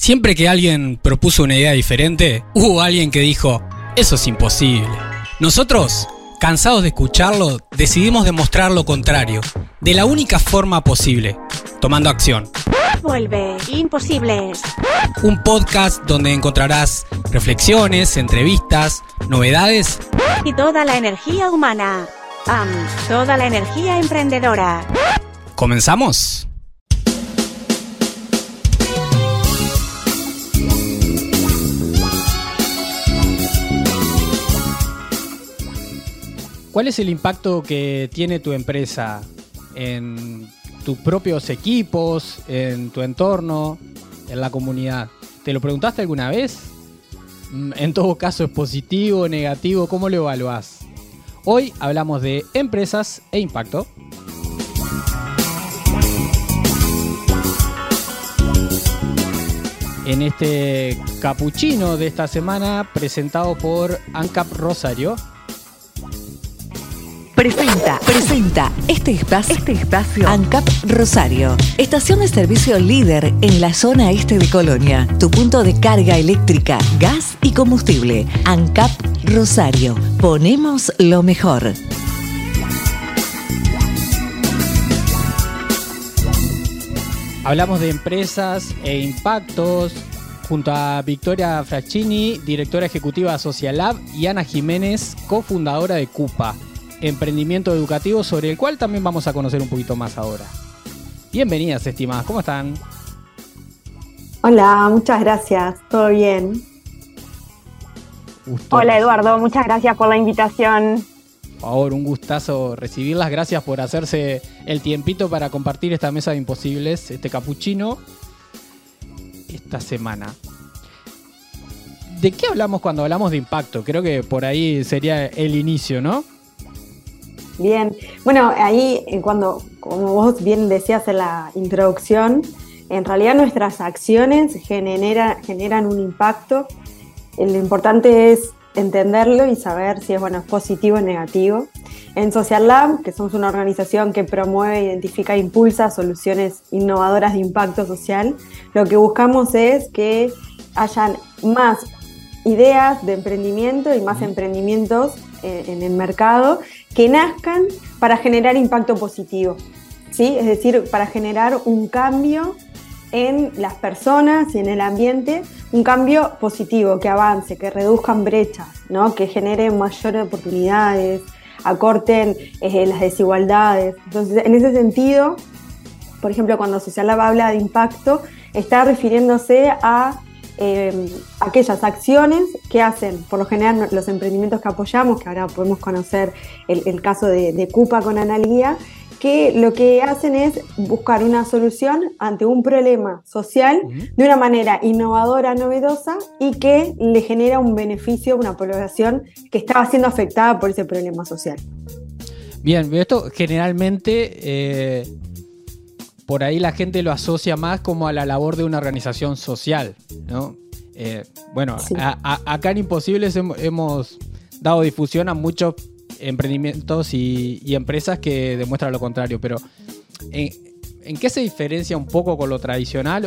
Siempre que alguien propuso una idea diferente, hubo alguien que dijo, eso es imposible. Nosotros, cansados de escucharlo, decidimos demostrar lo contrario, de la única forma posible, tomando acción. Vuelve Imposibles. Un podcast donde encontrarás reflexiones, entrevistas, novedades Y toda la energía humana. Toda la energía emprendedora. ¿Comenzamos? ¿Cuál es el impacto que tiene tu empresa en tus propios equipos, en tu entorno, en la comunidad? ¿Te lo preguntaste alguna vez? En todo caso, ¿es positivo, negativo? ¿Cómo lo evaluás? Hoy hablamos de empresas e impacto. En este capuchino de esta semana, presentado por ANCAP Rosario. Presenta este espacio ANCAP Rosario, estación de servicio líder en la zona este de Colonia, tu punto de carga eléctrica, gas y combustible. ANCAP Rosario, ponemos lo mejor. Hablamos de empresas e impactos junto a Victoria Fraschini, directora ejecutiva de Social Lab, y Ana Jiménez, cofundadora de CUPA, emprendimiento educativo sobre el cual también vamos a conocer un poquito más ahora. Bienvenidas, estimadas, ¿cómo están? Hola, muchas gracias, ¿todo bien? Gusto. Hola Eduardo, muchas gracias por la invitación. Por favor, un gustazo recibirlas, gracias por hacerse el tiempito para compartir esta mesa de imposibles, este capuchino, esta semana. ¿De qué hablamos cuando hablamos de impacto? Creo que por ahí sería el inicio, ¿no? Bien, bueno, ahí como vos bien decías en la introducción, en realidad nuestras acciones generan un impacto. Lo importante es entenderlo y saber si es positivo o negativo. En Social Lab, que somos una organización que promueve, identifica e impulsa soluciones innovadoras de impacto social, lo que buscamos es que hayan más ideas de emprendimiento y más emprendimientos en el mercado que nazcan para generar impacto positivo, ¿sí? Es decir, para generar un cambio en las personas y en el ambiente, un cambio positivo, que avance, que reduzcan brechas, ¿no? Que generen mayores oportunidades, acorten las desigualdades. Entonces, en ese sentido, por ejemplo, cuando Social Lab habla de impacto, está refiriéndose a aquellas acciones que hacen, por lo general, los emprendimientos que apoyamos, que ahora podemos conocer el caso de CUPA con Analía, que lo que hacen es buscar una solución ante un problema social de una manera innovadora, novedosa, y que le genera un beneficio a una población que estaba siendo afectada por ese problema social. Bien, esto generalmente por ahí la gente lo asocia más como a la labor de una organización social, ¿no? Sí. Acá en Imposibles hemos dado difusión a muchos emprendimientos y empresas que demuestran lo contrario, pero ¿en qué se diferencia un poco con lo tradicional?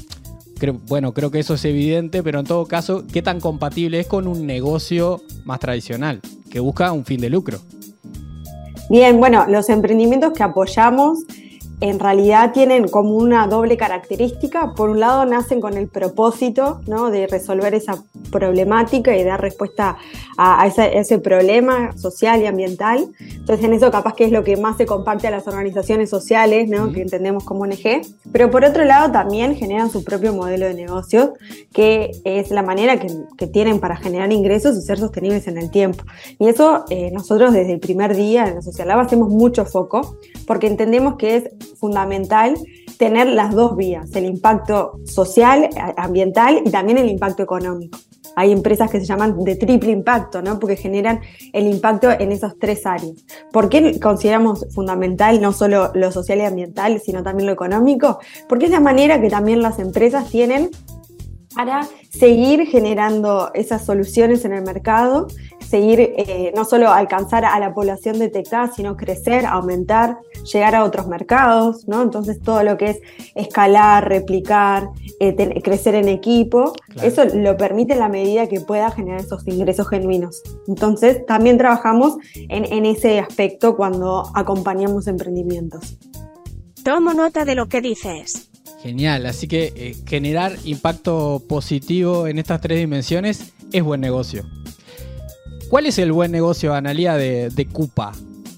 Creo que eso es evidente, pero en todo caso, ¿qué tan compatible es con un negocio más tradicional que busca un fin de lucro? Bien, los emprendimientos que apoyamos en realidad tienen como una doble característica. Por un lado, nacen con el propósito, ¿no?, de resolver esa problemática y dar respuesta a ese problema social y ambiental. Entonces, en eso capaz que es lo que más se comparte a las organizaciones sociales, ¿no?, que entendemos como ONG. Pero por otro lado, también generan su propio modelo de negocio, que es la manera que tienen para generar ingresos y ser sostenibles en el tiempo. Y eso nosotros desde el primer día en la Social Lab hacemos mucho foco, porque entendemos que es fundamental tener las dos vías, el impacto social, ambiental y también el impacto económico. Hay empresas que se llaman de triple impacto, ¿no?, porque generan el impacto en esas tres áreas. ¿Por qué consideramos fundamental no solo lo social y ambiental, sino también lo económico? Porque es la manera que también las empresas tienen para seguir generando esas soluciones en el mercado, seguir, no solo alcanzar a la población detectada, sino crecer, aumentar, llegar a otros mercados, ¿no? Entonces todo lo que es escalar, replicar, crecer en equipo, claro, eso lo permite en la medida que pueda generar esos ingresos genuinos. Entonces también trabajamos en ese aspecto cuando acompañamos emprendimientos. Tomo nota de lo que dices. Genial, así que generar impacto positivo en estas 3 dimensiones es buen negocio. ¿Cuál es el buen negocio, Analía, de Coupa?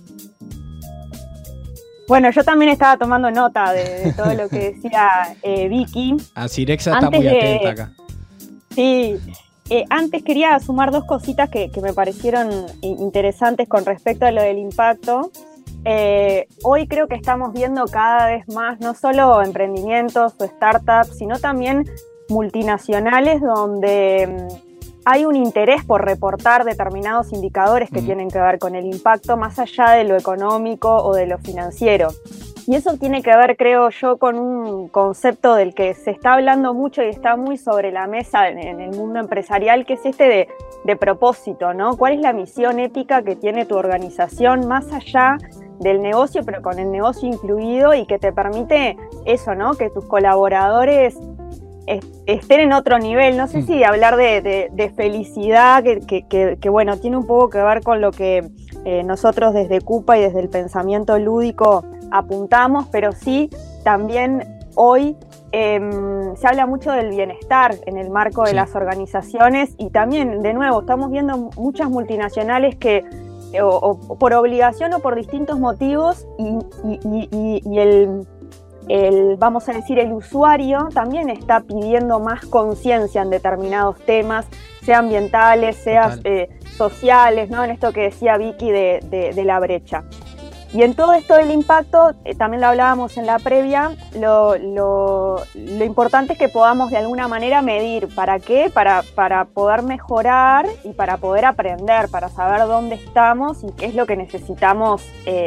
Bueno, yo también estaba tomando nota de todo lo que decía Vicky. Cirexa está muy atenta acá. Sí, antes quería sumar 2 cositas que me parecieron interesantes con respecto a lo del impacto. Hoy creo que estamos viendo cada vez más, no solo emprendimientos o startups, sino también multinacionales donde hay un interés por reportar determinados indicadores que tienen que ver con el impacto más allá de lo económico o de lo financiero. Y eso tiene que ver, creo yo, con un concepto del que se está hablando mucho y está muy sobre la mesa en el mundo empresarial, que es este de propósito, ¿no? ¿Cuál es la misión ética que tiene tu organización más allá del negocio, pero con el negocio incluido, y que te permite eso, ¿no? Que tus colaboradores estén en otro nivel? No sé si hablar de felicidad, que bueno, tiene un poco que ver con lo que nosotros desde Coupa y desde el pensamiento lúdico apuntamos, pero sí también hoy se habla mucho del bienestar en el marco de las organizaciones, y también, de nuevo, estamos viendo muchas multinacionales que o por obligación o por distintos motivos, y el vamos a decir, el usuario también está pidiendo más conciencia en determinados temas, sea ambientales, sea sociales, ¿no? En esto que decía Vicky de la brecha. Y en todo esto del impacto, también lo hablábamos en la previa, lo importante es que podamos de alguna manera medir. ¿Para qué? Para poder mejorar y para poder aprender, para saber dónde estamos y qué es lo que necesitamos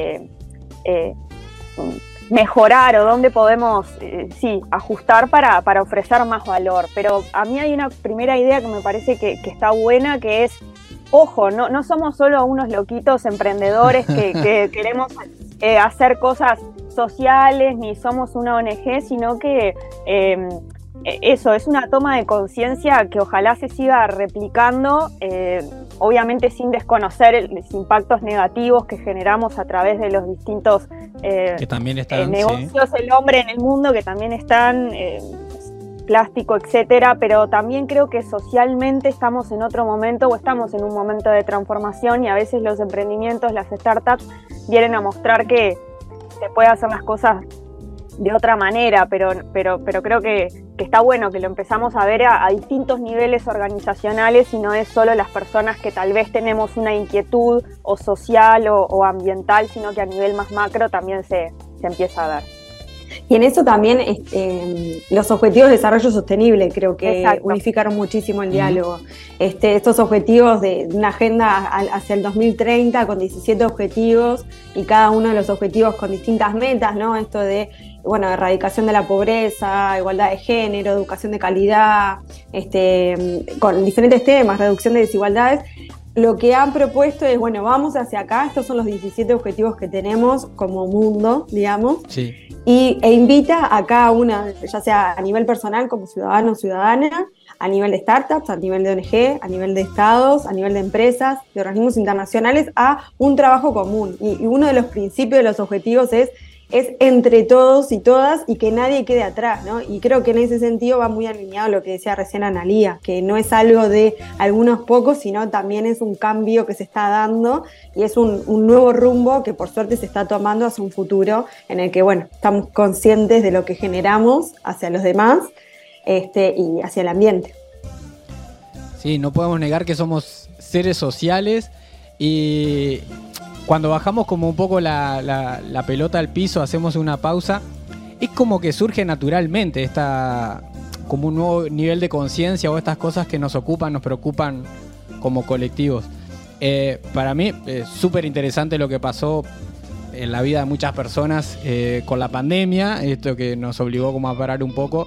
mejorar, o dónde podemos ajustar para ofrecer más valor. Pero a mí hay una primera idea que me parece que está buena, que es: ojo, no somos solo unos loquitos emprendedores que queremos hacer cosas sociales, ni somos una ONG, sino que eso es una toma de conciencia que ojalá se siga replicando, obviamente sin desconocer los impactos negativos que generamos a través de los distintos que también están, negocios, el hombre en el mundo, que también están, plástico, etcétera, pero también creo que socialmente estamos en otro momento, o estamos en un momento de transformación, y a veces los emprendimientos, las startups, vienen a mostrar que se puede hacer las cosas de otra manera, pero creo que está bueno que lo empezamos a ver a distintos niveles organizacionales, y no es solo las personas que tal vez tenemos una inquietud o social o ambiental, sino que a nivel más macro también se empieza a ver. Y en eso también los objetivos de desarrollo sostenible creo que unificaron muchísimo el diálogo. Estos objetivos de una agenda hacia el 2030 con 17 objetivos, y cada uno de los objetivos con distintas metas, ¿no? Esto de, bueno, erradicación de la pobreza, igualdad de género, educación de calidad, con diferentes temas, reducción de desigualdades. Lo que han propuesto es, bueno, vamos hacia acá, estos son los 17 objetivos que tenemos como mundo, digamos, e invita a cada una, ya sea a nivel personal como ciudadano o ciudadana, a nivel de startups, a nivel de ONG, a nivel de estados, a nivel de empresas, de organismos internacionales, a un trabajo común. Y uno de los principios de los objetivos es entre todos y todas, y que nadie quede atrás, ¿no? Y creo que en ese sentido va muy alineado lo que decía recién Analía, que no es algo de algunos pocos, sino también es un cambio que se está dando, y es un nuevo rumbo que por suerte se está tomando hacia un futuro en el que, bueno, estamos conscientes de lo que generamos hacia los demás y hacia el ambiente. Sí, no podemos negar que somos seres sociales, y cuando bajamos como un poco la pelota al piso, hacemos una pausa, es como que surge naturalmente como un nuevo nivel de conciencia, o estas cosas que nos ocupan, nos preocupan como colectivos. Para mí es súper interesante lo que pasó en la vida de muchas personas con la pandemia, esto que nos obligó como a parar un poco,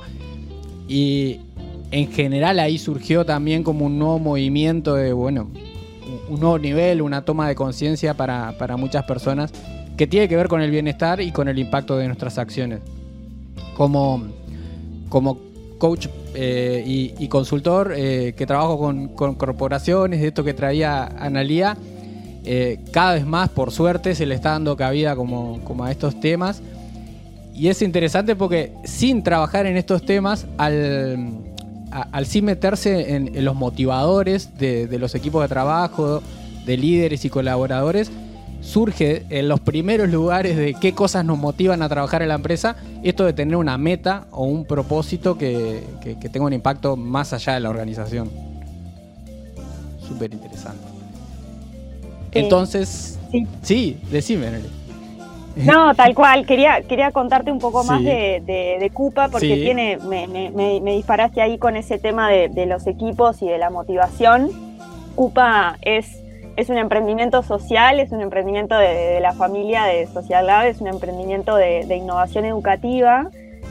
y en general ahí surgió también como un nuevo movimiento de, bueno, un nuevo nivel, una toma de conciencia para muchas personas que tiene que ver con el bienestar y con el impacto de nuestras acciones. Como coach y consultor que trabajo con corporaciones, de esto que traía Analía, cada vez más, por suerte, se le está dando cabida como a estos temas. Y es interesante porque sin trabajar en estos temas, al sí meterse en los motivadores de los equipos de trabajo, de líderes y colaboradores, surge en los primeros lugares de qué cosas nos motivan a trabajar en la empresa, esto de tener una meta o un propósito que tenga un impacto más allá de la organización. Súper interesante. Entonces, sí, decime, Nelly. No, tal cual. Quería contarte un poco más de Coupa, porque me disparaste ahí con ese tema de los equipos y de la motivación. Coupa es un emprendimiento social, es un emprendimiento de la familia de Social Lab, es un emprendimiento de innovación educativa.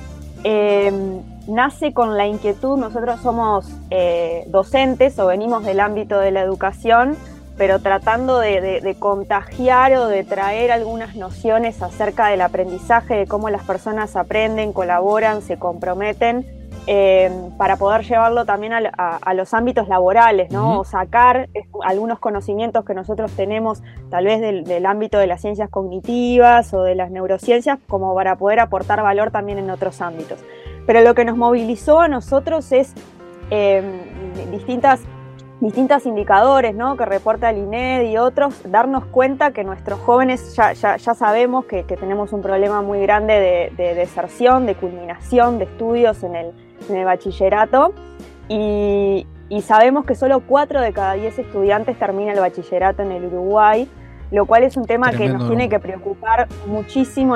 Nace con la inquietud, nosotros somos docentes o venimos del ámbito de la educación, pero tratando de contagiar o de traer algunas nociones acerca del aprendizaje, de cómo las personas aprenden, colaboran, se comprometen, para poder llevarlo también a los ámbitos laborales, ¿no? Uh-huh. O sacar algunos conocimientos que nosotros tenemos, tal vez del ámbito de las ciencias cognitivas o de las neurociencias, como para poder aportar valor también en otros ámbitos. Pero lo que nos movilizó a nosotros es distintos indicadores, ¿no? Que reporta el INED y otros, darnos cuenta que nuestros jóvenes ya sabemos que tenemos un problema muy grande de deserción, de culminación de estudios en el bachillerato, y sabemos que solo 4 de cada 10 estudiantes termina el bachillerato en el Uruguay, lo cual es un tema que nos tiene que preocupar muchísimo,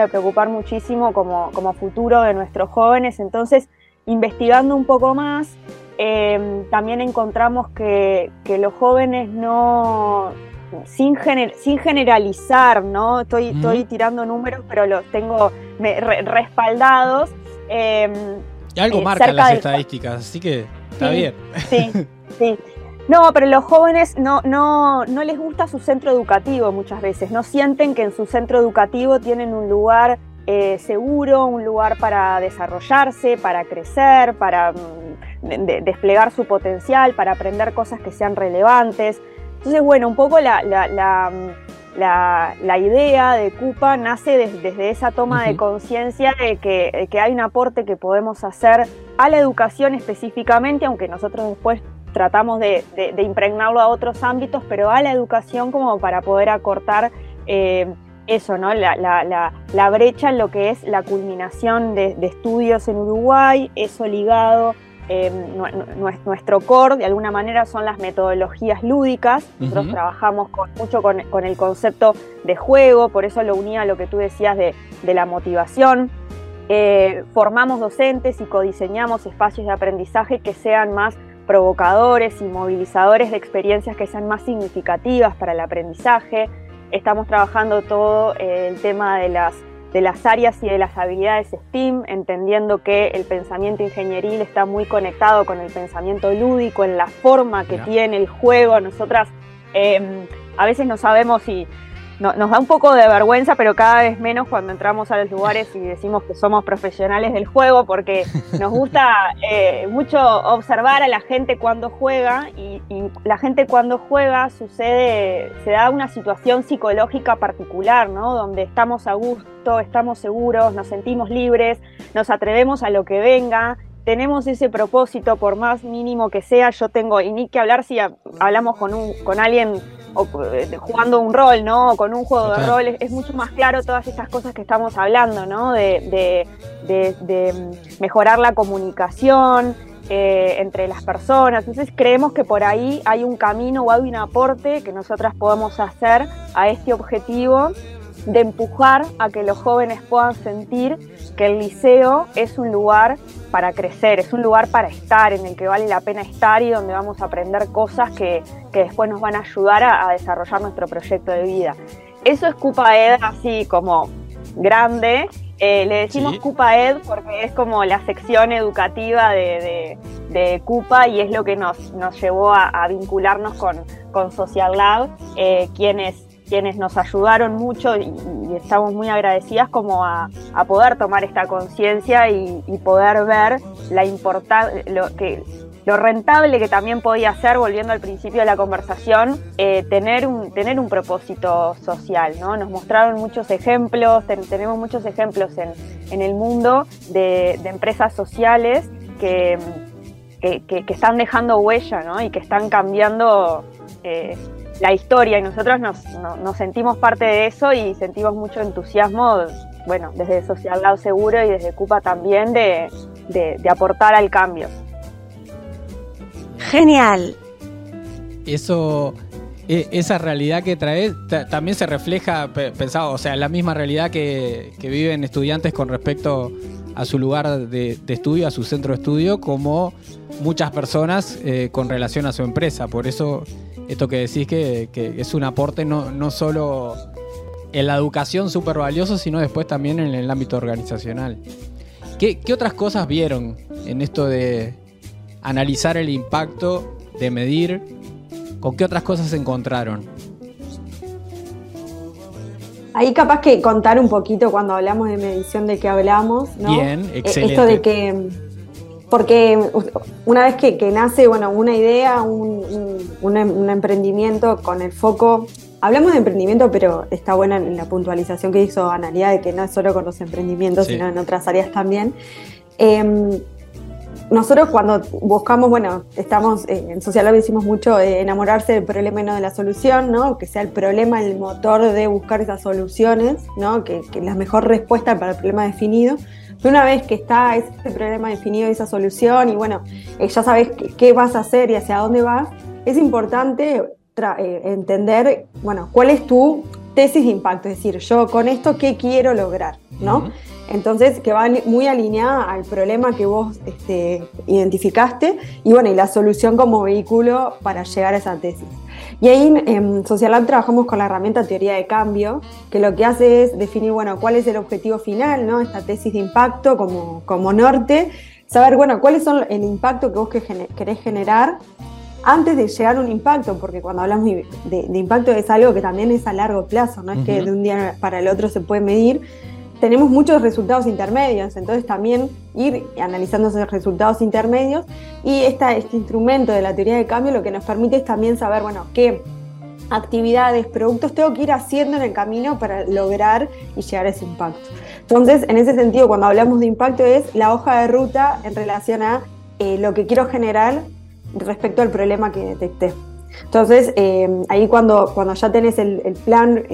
como futuro de nuestros jóvenes. Entonces, investigando un poco más, también encontramos que los jóvenes sin generalizar, ¿no? Estoy tirando números, pero los tengo respaldados. Y algo marcan las estadísticas, así que está bien. Sí. No, pero los jóvenes no les gusta su centro educativo muchas veces, no sienten que en su centro educativo tienen un lugar seguro, un lugar para desarrollarse, para crecer, para desplegar su potencial, para aprender cosas que sean relevantes. Entonces, bueno, un poco la idea de Coupa nace desde esa toma de conciencia de que hay un aporte que podemos hacer a la educación específicamente, aunque nosotros después tratamos de impregnarlo a otros ámbitos, pero a la educación como para poder acortar eso, ¿no? La brecha en lo que es la culminación de estudios en Uruguay, eso ligado. Nuestro core de alguna manera son las metodologías lúdicas. Nosotros trabajamos mucho con el concepto de juego, por eso lo unía a lo que tú decías de la motivación. Formamos docentes y codiseñamos espacios de aprendizaje que sean más provocadores y movilizadores de experiencias que sean más significativas para el aprendizaje. Estamos trabajando todo el tema de las áreas y de las habilidades STEAM, entendiendo que el pensamiento ingenieril está muy conectado con el pensamiento lúdico, en la forma que tiene el juego. Nosotras a veces no sabemos si nos da un poco de vergüenza, pero cada vez menos cuando entramos a los lugares y decimos que somos profesionales del juego, porque nos gusta mucho observar a la gente cuando juega, y la gente cuando juega se da una situación psicológica particular, ¿no? Donde estamos a gusto, estamos seguros, nos sentimos libres, nos atrevemos a lo que venga, tenemos ese propósito por más mínimo que sea. Yo tengo, y ni que hablar si hablamos con alguien o jugando un rol, ¿no? O con un juego de rol, es mucho más claro todas estas cosas que estamos hablando, ¿no? De mejorar la comunicación entre las personas. Entonces creemos que por ahí hay un camino o hay un aporte que nosotras podemos hacer a este objetivo de empujar a que los jóvenes puedan sentir que el liceo es un lugar para crecer, es un lugar para estar, en el que vale la pena estar y donde vamos a aprender cosas que después nos van a ayudar a desarrollar nuestro proyecto de vida. Eso es Coupa Ed, así como grande. Le decimos Coupa Ed porque es como la sección educativa de de Coupa, y es lo que nos llevó a vincularnos con Social Lab, quienes nos ayudaron mucho y estamos muy agradecidas como a poder tomar esta conciencia y poder ver lo rentable que también podía ser, volviendo al principio de la conversación, tener un propósito social, ¿no? Nos mostraron muchos ejemplos, tenemos muchos ejemplos en el mundo de empresas sociales que están dejando huella, ¿no? Y que están cambiando la historia, y nosotros nos sentimos parte de eso y sentimos mucho entusiasmo, bueno, desde Social Lab seguro y desde Coupa también, de aportar al cambio. Genial. Esa realidad que traes también se refleja, pensado, o sea, la misma realidad que viven estudiantes con respecto a su lugar de estudio, a su centro de estudio, como muchas personas con relación a su empresa. Por eso esto que decís que es un aporte no solo en la educación súper valioso, sino después también en el ámbito organizacional. ¿Qué otras cosas vieron en esto de analizar el impacto, de medir? ¿Con qué otras cosas se encontraron? Ahí capaz que contar un poquito cuando hablamos de medición de qué hablamos, ¿no? Bien, excelente. Esto de que, porque una vez que nace, bueno, una idea, un emprendimiento con el foco, hablamos de emprendimiento, pero está buena en la puntualización que hizo Analia, de que no es solo con los emprendimientos, sí, sino en otras áreas también. Nosotros cuando buscamos, bueno, estamos en Social Lab, decimos mucho enamorarse del problema y no de la solución, ¿no? Que sea el problema el motor de buscar esas soluciones, ¿no? Que la mejor respuesta para el problema definido. Pero una vez que está ese problema definido y esa solución, y bueno, ya sabes qué vas a hacer y hacia dónde vas, es importante entender, bueno, cuál es tu tesis de impacto, es decir, yo con esto, ¿qué quiero lograr? ¿No? Uh-huh. Entonces, que va muy alineada al problema que vos identificaste y bueno, y la solución como vehículo para llegar a esa tesis. Y ahí en Social Lab trabajamos con la herramienta teoría de cambio, que lo que hace es definir, bueno, cuál es el objetivo final, ¿no? Esta tesis de impacto como norte, saber, bueno, cuáles son el impacto que vos querés generar antes de llegar a un impacto, porque cuando hablamos de impacto es algo que también es a largo plazo, no es que de un día para el otro se puede medir. Tenemos muchos resultados intermedios, entonces también ir analizando esos resultados intermedios, y este instrumento de la teoría de cambio lo que nos permite es también saber, bueno, qué actividades, productos tengo que ir haciendo en el camino para lograr y llegar a ese impacto. Entonces, en ese sentido, cuando hablamos de impacto es la hoja de ruta en relación a lo que quiero generar respecto al problema que detecté. Entonces, ahí cuando ya tenés el plan,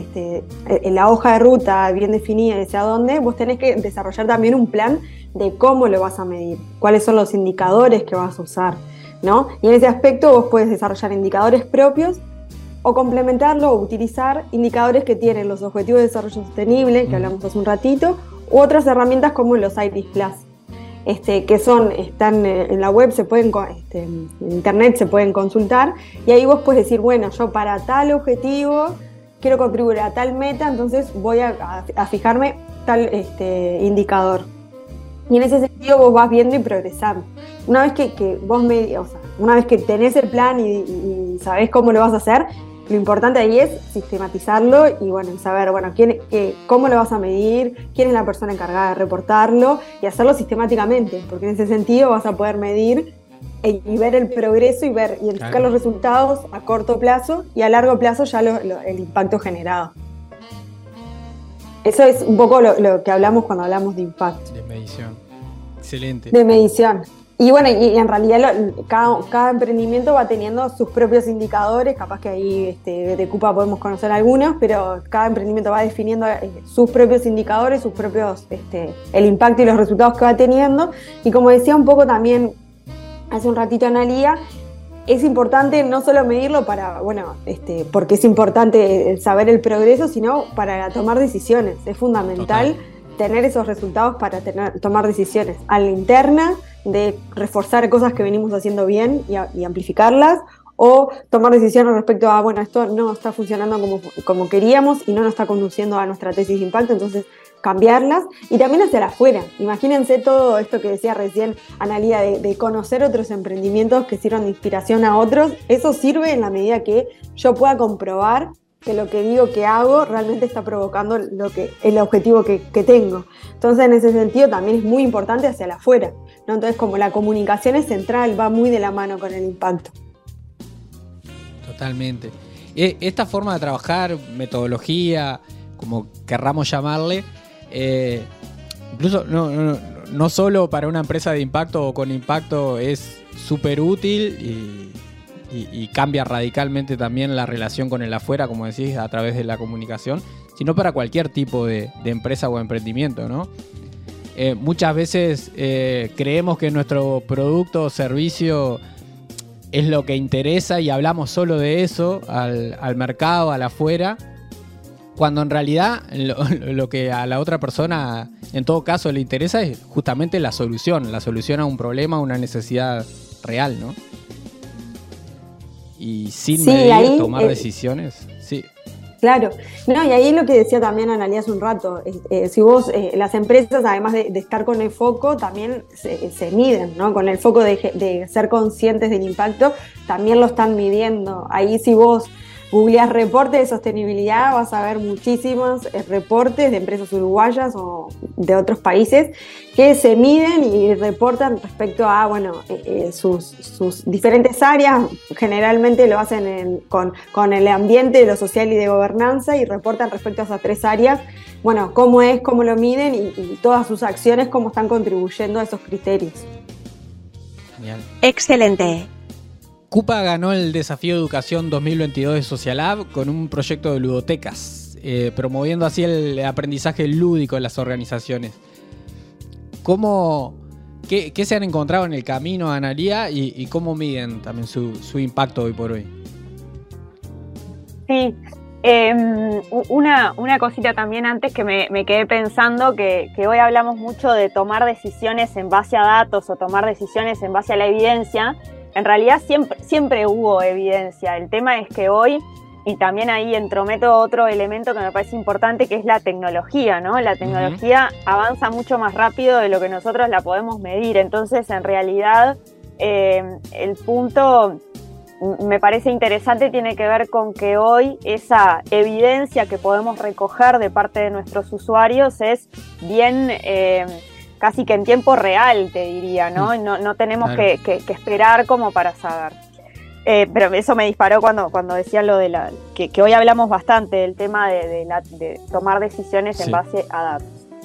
la hoja de ruta bien definida y hacia dónde, vos tenés que desarrollar también un plan de cómo lo vas a medir, cuáles son los indicadores que vas a usar, ¿no? Y en ese aspecto vos puedes desarrollar indicadores propios o complementarlo o utilizar indicadores que tienen los Objetivos de Desarrollo Sostenible, que hablamos hace un ratito, u otras herramientas como los IRIS Plus. Que están en la web, en internet se pueden consultar, y ahí vos puedes decir, bueno, yo para tal objetivo quiero contribuir a tal meta, entonces voy a fijarme tal indicador. Y en ese sentido vos vas viendo y progresando. Una vez que vos una vez que tenés el plan y sabés cómo lo vas a hacer, lo importante ahí es sistematizarlo y bueno, saber cómo lo vas a medir, quién es la persona encargada de reportarlo y hacerlo sistemáticamente, porque en ese sentido vas a poder medir y ver el progreso y identificar los resultados a corto plazo y a largo plazo ya el impacto generado. Eso es un poco lo que hablamos cuando hablamos de impacto. De medición. Excelente. De medición. Y bueno, y en realidad cada emprendimiento va teniendo sus propios indicadores, capaz que ahí de Coupa podemos conocer algunos, pero cada emprendimiento va definiendo sus propios indicadores, sus propios, el impacto y los resultados que va teniendo. Y como decía un poco también hace un ratito Analia, es importante no solo medirlo porque es importante saber el progreso, sino para tomar decisiones. Es fundamental tener esos resultados para tomar decisiones a la interna, de reforzar cosas que venimos haciendo bien y amplificarlas, o tomar decisiones respecto a, esto no está funcionando como queríamos y no nos está conduciendo a nuestra tesis de impacto, entonces cambiarlas, y también hacia afuera. Imagínense todo esto que decía recién Analía, de conocer otros emprendimientos que sirvan de inspiración a otros. Eso sirve en la medida que yo pueda comprobar que lo que digo que hago realmente está provocando el objetivo que tengo. Entonces, en ese sentido, también es muy importante hacia afuera, ¿no? Entonces, como la comunicación es central, va muy de la mano con el impacto. Totalmente. Esta forma de trabajar, metodología, como querramos llamarle, incluso no solo para una empresa de impacto o con impacto, es súper útil y cambia radicalmente también la relación con el afuera, como decís, a través de la comunicación, sino para cualquier tipo de empresa o emprendimiento, ¿no? Muchas veces creemos que nuestro producto o servicio es lo que interesa y hablamos solo de eso al mercado, al afuera, cuando en realidad lo que a la otra persona en todo caso le interesa es justamente la solución a un problema, una necesidad real, ¿no? Y sin medir, ahí, tomar decisiones, sí. Claro, no, y ahí lo que decía también Analía hace un rato, si vos, las empresas, además de estar con el foco, también se miden, ¿no? Con el foco de ser conscientes del impacto, también lo están midiendo. Ahí si vos googleás reportes de sostenibilidad, vas a ver muchísimos reportes de empresas uruguayas o de otros países que se miden y reportan respecto a, bueno, sus diferentes áreas. Generalmente lo hacen con el ambiente, lo social y de gobernanza, y reportan respecto a esas 3 áreas, bueno, cómo lo miden y todas sus acciones, cómo están contribuyendo a esos criterios. Genial. Excelente. Coupa ganó el Desafío Educación 2022 de Socialab con un proyecto de ludotecas, promoviendo así el aprendizaje lúdico en las organizaciones. ¿Qué se han encontrado en el camino, Analía, y cómo miden también su impacto hoy por hoy? Sí, una cosita también antes que me quedé pensando, que hoy hablamos mucho de tomar decisiones en base a datos o tomar decisiones en base a la evidencia. En realidad siempre hubo evidencia. El tema es que hoy, y también ahí entrometo otro elemento que me parece importante, que es la tecnología, ¿no? La tecnología avanza mucho más rápido de lo que nosotros la podemos medir. Entonces, en realidad, el punto me parece interesante tiene que ver con que hoy esa evidencia que podemos recoger de parte de nuestros usuarios es bien... casi que en tiempo real, te diría, ¿no? No tenemos claro. que esperar como para saber. Pero eso me disparó cuando decía lo de que hoy hablamos bastante del tema de tomar decisiones en base a datos.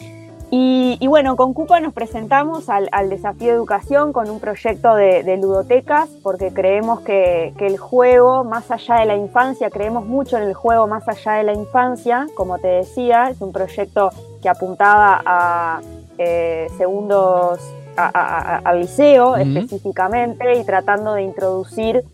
Y bueno, con Coupa nos presentamos al Desafío de Educación con un proyecto de ludotecas, porque creemos que el juego, más allá de la infancia, creemos mucho en el juego más allá de la infancia. Como te decía, es un proyecto que apuntaba a segundos a liceo específicamente, y tratando de introducir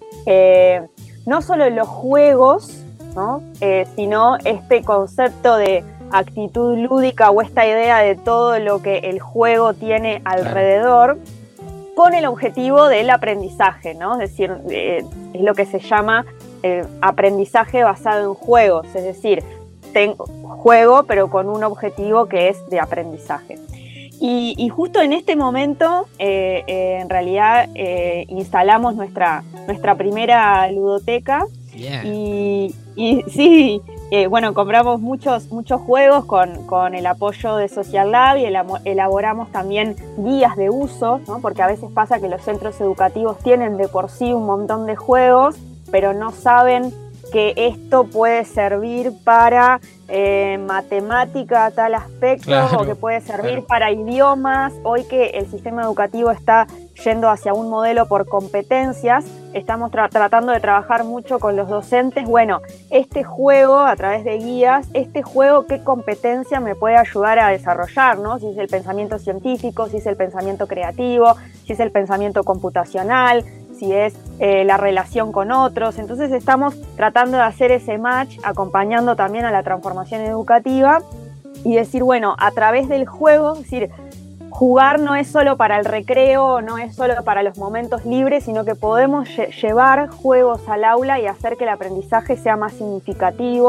no solo los juegos, ¿no? Sino este concepto de actitud lúdica o esta idea de todo lo que el juego tiene alrededor, con el objetivo del aprendizaje, ¿no? Es decir, es lo que se llama aprendizaje basado en juegos, es decir, juego pero con un objetivo que es de aprendizaje. Y justo en este momento, en realidad, instalamos nuestra primera ludoteca. Yeah. Y sí, bueno, compramos muchos juegos con el apoyo de Socialab, y elaboramos también guías de uso, ¿no? Porque a veces pasa que los centros educativos tienen de por sí un montón de juegos, pero no saben que esto puede servir para matemática, tal aspecto, claro, o que puede servir para idiomas. Hoy que el sistema educativo está yendo hacia un modelo por competencias, estamos tratando de trabajar mucho con los docentes. Bueno, este juego, a través de guías, ¿qué competencia me puede ayudar a desarrollar, ¿no? Si es el pensamiento científico, si es el pensamiento creativo, si es el pensamiento computacional, si es la relación con otros. Entonces estamos tratando de hacer ese match, acompañando también a la transformación educativa, y decir, bueno, a través del juego, es decir, jugar no es solo para el recreo, no es solo para los momentos libres, sino que podemos llevar juegos al aula y hacer que el aprendizaje sea más significativo.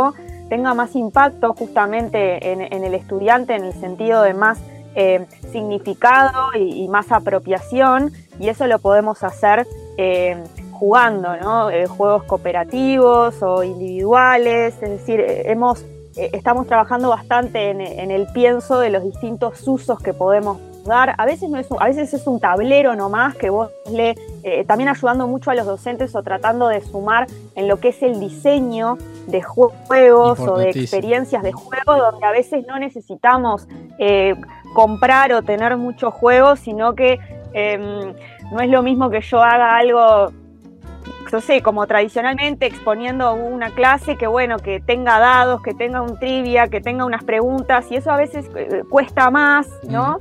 tenga más impacto justamente en el estudiante, en el sentido de más significado y más apropiación, y eso lo podemos hacer jugando, ¿no? Juegos cooperativos o individuales, es decir, estamos trabajando bastante en el pienso de los distintos usos que podemos dar. A veces es un tablero nomás que vos también ayudando mucho a los docentes o tratando de sumar en lo que es el diseño de juegos o de experiencias de juego, donde a veces no necesitamos comprar o tener muchos juegos, sino que no es lo mismo que yo haga algo, no sé, como tradicionalmente exponiendo una clase, que bueno, que tenga dados, que tenga un trivia, que tenga unas preguntas, y eso a veces cuesta más, ¿no?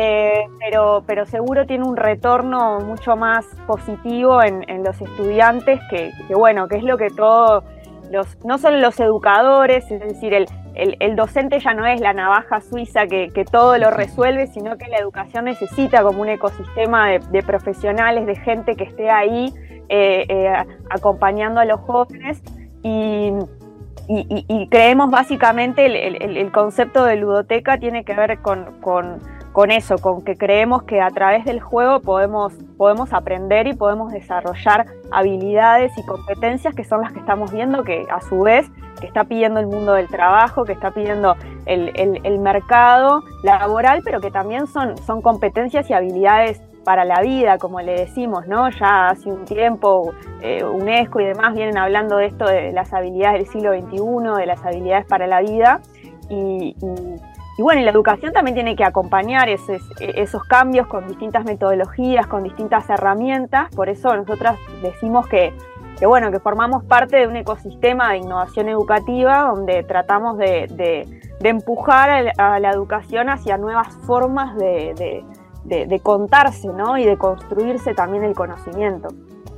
Pero seguro tiene un retorno mucho más positivo en los estudiantes, que bueno, que es lo que todos no solo los educadores, es decir, el docente ya no es la navaja suiza que todo lo resuelve, sino que la educación necesita como un ecosistema de profesionales, de gente que esté ahí acompañando a los jóvenes, y creemos básicamente el concepto de ludoteca tiene que ver con eso, con que creemos que a través del juego podemos aprender y podemos desarrollar habilidades y competencias que son las que estamos viendo, que a su vez que está pidiendo el mundo del trabajo, que está pidiendo el mercado laboral, pero que también son competencias y habilidades para la vida, como le decimos, ¿no? Ya hace un tiempo UNESCO y demás vienen hablando de esto, de las habilidades del siglo XXI, de las habilidades para la vida, y bueno, y la educación también tiene que acompañar esos cambios con distintas metodologías, con distintas herramientas. Por eso nosotras decimos que formamos parte de un ecosistema de innovación educativa donde tratamos de empujar a la educación hacia nuevas formas de contarse, ¿no? Y de construirse también el conocimiento.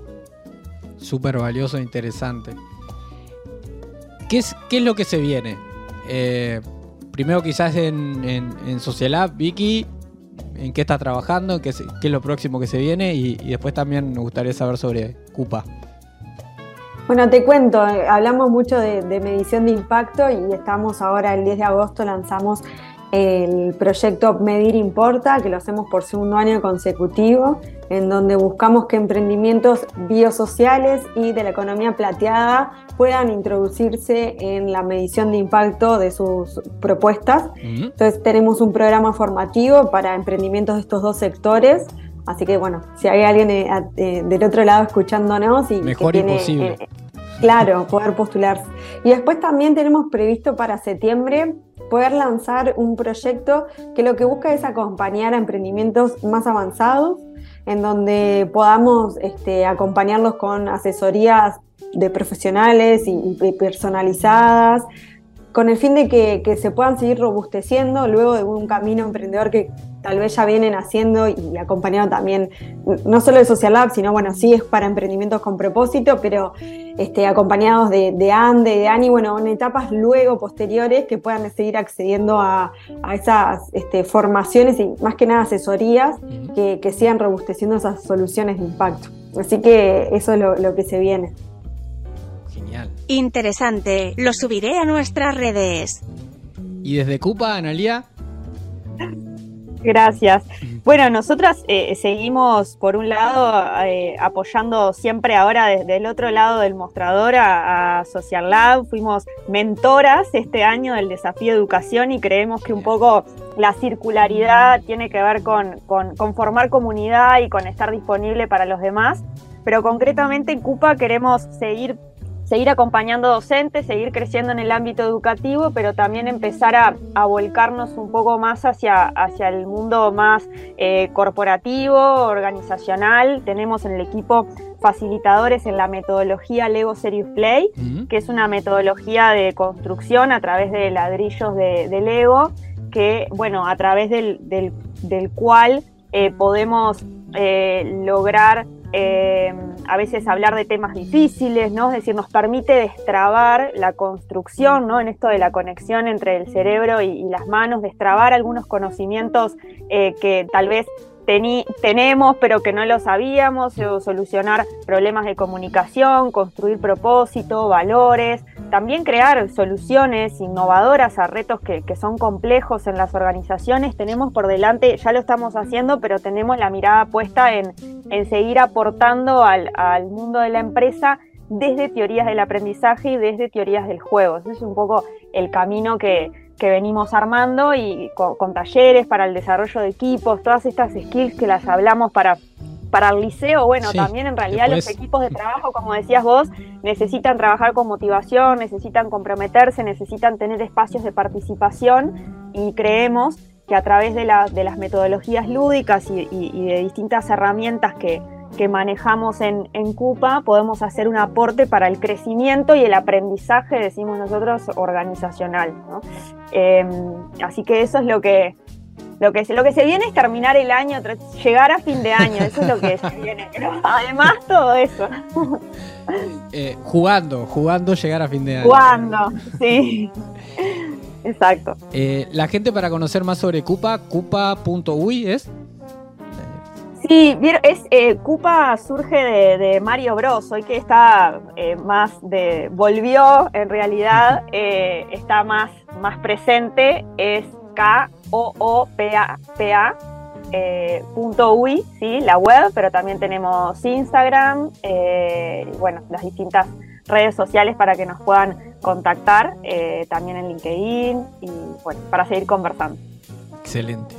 Súper valioso e interesante. ¿Qué es lo que se viene? Primero quizás en Socialab, Vicky, ¿en qué está trabajando? ¿Qué es lo próximo que se viene? Y después también me gustaría saber sobre CUPA. Bueno, te cuento, hablamos mucho de medición de impacto, y estamos ahora el 10 de agosto lanzamos el proyecto Medir Importa, que lo hacemos por segundo año consecutivo, en donde buscamos que emprendimientos biosociales y de la economía plateada puedan introducirse en la medición de impacto de sus propuestas. Entonces tenemos un programa formativo para emprendimientos de estos dos sectores, así que bueno, si hay alguien del otro lado escuchándonos y mejor que tiene, imposible. Claro, poder postularse. Y después también tenemos previsto para septiembre poder lanzar un proyecto que lo que busca es acompañar a emprendimientos más avanzados, en donde podamos acompañarlos con asesorías de profesionales y personalizadas, con el fin de que se puedan seguir robusteciendo luego de un camino emprendedor que tal vez ya vienen haciendo, y acompañado también, no solo de Socialab, sino bueno, sí es para emprendimientos con propósito, pero acompañados de ANDE, de ANI, bueno, en etapas luego posteriores que puedan seguir accediendo a esas formaciones y más que nada asesorías que sigan robusteciendo esas soluciones de impacto. Así que eso es lo que se viene. Genial. Interesante, lo subiré a nuestras redes. ¿Y desde CUPA, Analía? Gracias. Bueno, nosotras seguimos, por un lado, apoyando siempre ahora desde el otro lado del mostrador a Socialab. Fuimos mentoras este año del Desafío Educación, y creemos que un poco la circularidad tiene que ver con formar comunidad y con estar disponible para los demás. Pero concretamente en CUPA queremos seguir acompañando docentes, seguir creciendo en el ámbito educativo, pero también empezar a volcarnos un poco más hacia el mundo más corporativo, organizacional. Tenemos en el equipo facilitadores en la metodología Lego Serious Play, que es una metodología de construcción a través de ladrillos de Lego, que, bueno, a través del cual podemos lograr a veces hablar de temas difíciles, ¿no? Es decir, nos permite destrabar la construcción, ¿no? En esto de la conexión entre el cerebro y las manos, destrabar algunos conocimientos que tal vez tenemos pero que no lo sabíamos, o solucionar problemas de comunicación, construir propósito, valores, también crear soluciones innovadoras a retos que son complejos en las organizaciones. Tenemos por delante, ya lo estamos haciendo, pero tenemos la mirada puesta en seguir aportando al mundo de la empresa desde teorías del aprendizaje y desde teorías del juego. Ese es un poco el camino que venimos armando, y con talleres para el desarrollo de equipos, todas estas skills que las hablamos para el liceo. Bueno, sí, también en realidad después, los equipos de trabajo, como decías vos, necesitan trabajar con motivación, necesitan comprometerse, necesitan tener espacios de participación, y creemos que a través de las metodologías lúdicas y de distintas herramientas que manejamos en Coupa, podemos hacer un aporte para el crecimiento y el aprendizaje, decimos nosotros, organizacional, ¿no? Así que eso es lo que se viene, es terminar el año, llegar a fin de año, eso es lo que se viene, pero además todo eso. Jugando llegar a fin de año. Jugando, sí. Exacto. La gente, para conocer más sobre Coupa, coupa.uy ¿es? Sí, Coupa surge de Mario Bros. Hoy que está volvió en realidad, está más presente, es KOOPA.uy, ¿sí? La web, pero también tenemos Instagram, bueno, las distintas redes sociales para que nos puedan contactar, también en LinkedIn, y bueno, para seguir conversando. Excelente.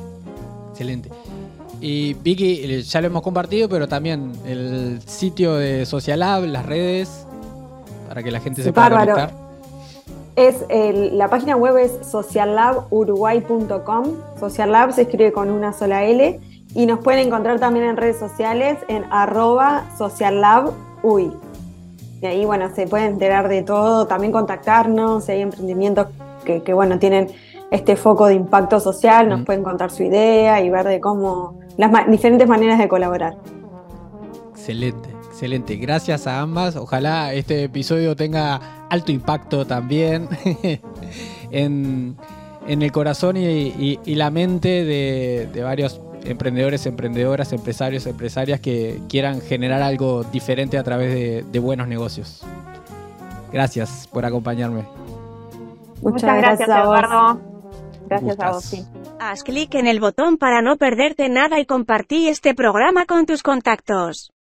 Y Vicky, ya lo hemos compartido, pero también el sitio de Social Lab, las redes, para que la gente se pueda conectar. La página web es sociallaburuguay.com. Social Lab se escribe con una sola L, y nos pueden encontrar también en redes sociales en @sociallabuy. Y ahí, bueno, se pueden enterar de todo, también contactarnos, si hay emprendimientos que bueno, tienen este foco de impacto social, nos pueden contar su idea y ver de cómo las diferentes maneras de colaborar. Excelente. Gracias a ambas. Ojalá este episodio tenga alto impacto también en el corazón y la mente de varios emprendedores, emprendedoras, empresarios, empresarias que quieran generar algo diferente a través de buenos negocios. Gracias por acompañarme. Muchas gracias, Eduardo. Gracias a vos, sí. Haz clic en el botón para no perderte nada y compartí este programa con tus contactos.